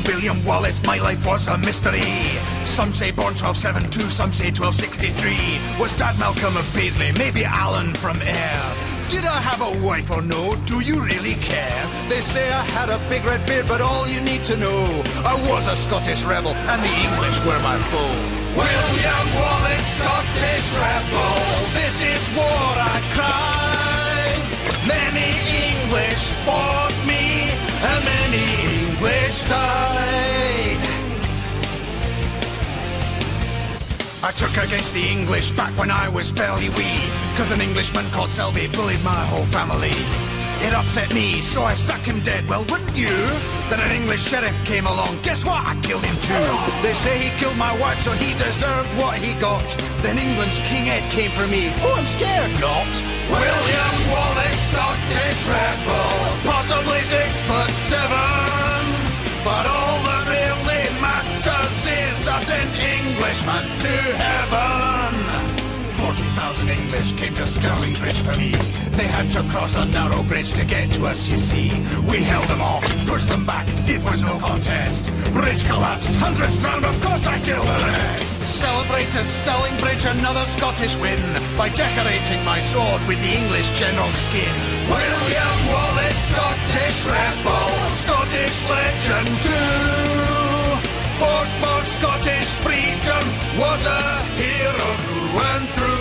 William Wallace, my life was a mystery. Some say born 1272, some say 1263. Was Dad Malcolm of Paisley, maybe Alan from Ayr? Did I have a wife or no? Do you really care? They say I had a big red beard, but all you need to know, I was a Scottish rebel, and the English were my foe. William Wallace, Scottish rebel, this is war I cry. Many English fought me, and many English died. I took against the English back when I was fairly wee, 'cause an Englishman called Selby bullied my whole family. It upset me, so I struck him dead. Well, wouldn't you? Then an English sheriff came along. Guess what? I killed him too. They say he killed my wife, so he deserved what he got. Then England's King Ed came for me. Oh, I'm scared not. William Wallace, Scottish rebel, possibly 6'7", but all that really matters is I sent Englishmen to heaven. 40,000 English came to Stirling Bridge for me. They had to cross a narrow bridge to get to us, you see. We held them off, pushed them back, it was no contest. Bridge collapsed, hundreds drowned, of course I killed the rest. Celebrated Stirling Bridge another Scottish win by decorating my sword with the English general's skin. William Wallace, Scottish rebel, Scottish legend too. Fought for Scottish freedom, was a hero through and through.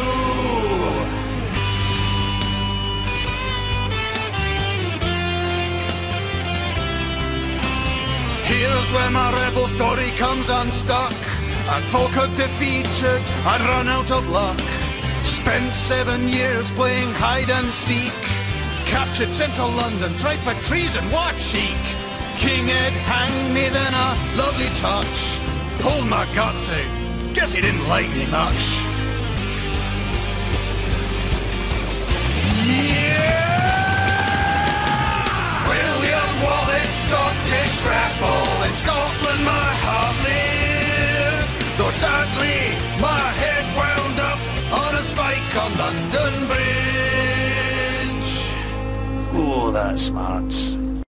Here's where my rebel story comes unstuck. And Falkirk defeated, I'd run out of luck. Spent 7 years playing hide and seek. Captured, sent to London, tried for treason, what cheek. King Ed hanged me, then a lovely touch. Pulled my guts out, guess he didn't like me much. William Wallace, Scottish rebel, in Scotland my heart lived. Though sadly my head wound up on a spike on London Bridge. Oh, that's smart.